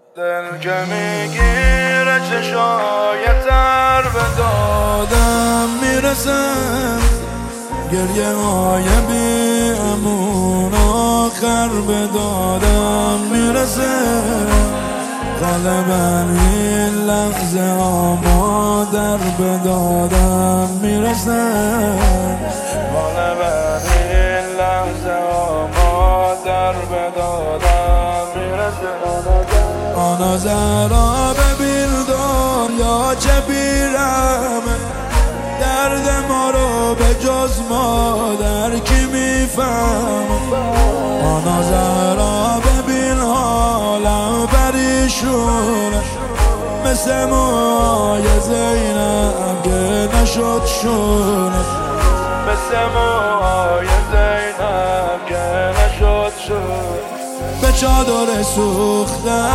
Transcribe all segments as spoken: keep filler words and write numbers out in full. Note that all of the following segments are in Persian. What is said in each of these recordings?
دل که میگیره چشای تر به دادم میرسه، گریه های بی امون آخر به دادم میرسه. غالبا این لحظه آما در به دادم میرسه، غالبا این لحظه آما در به دادم میرسه. آنا زهرا ببین دنیا چه بیرمه، درد ما رو به جز مادر کی میفهم. آنا زهرا ببین حالم پریشونه، مثل موهای زینب که نشد شونه، مثل موهای زینب که نشد شونه. به چادر سوختم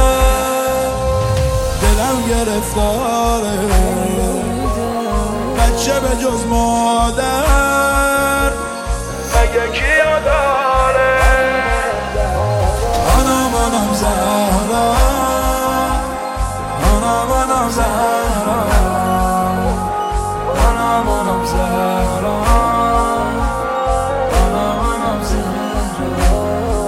دلم گرفتاره، بچه به جز مادر مگه کیو داره؟ آنم آنم زهرا، آنم آنم زهرا، آنم آنم زهرا، آنم آنم زهرا.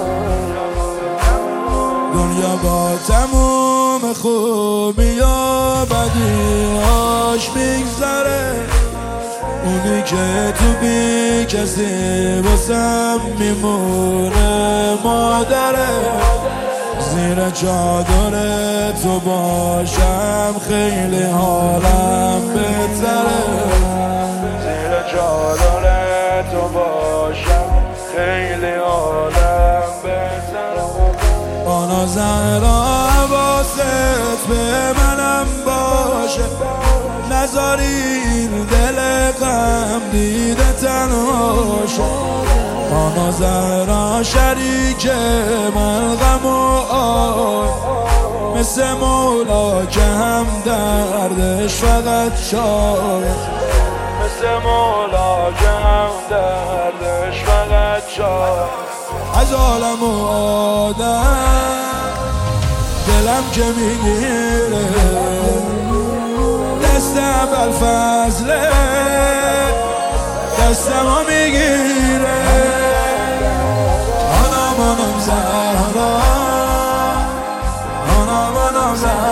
دنیا با تموم خوبی و بدیهاش میگذره، اونی که تو بی کسی واسم میمونه مادره. زیر چادر تو باشم خیلی حالم بهتره، زیر چادر تو باشم خیلی حالم بهتره. آنا زهرا حواست به منم باشه، نذاری این دل غم دیده تنها شد. آنا زهرا شریک من غم و آه، مثل مولا که هم دردش فقط شاید، مثل مولا که هم دردش فقط شاید. از عالم و آدم دلم که میگیره، دست اول فضله دستمو میگیره. آنم آنم زهرا، آنم آنم زهرا.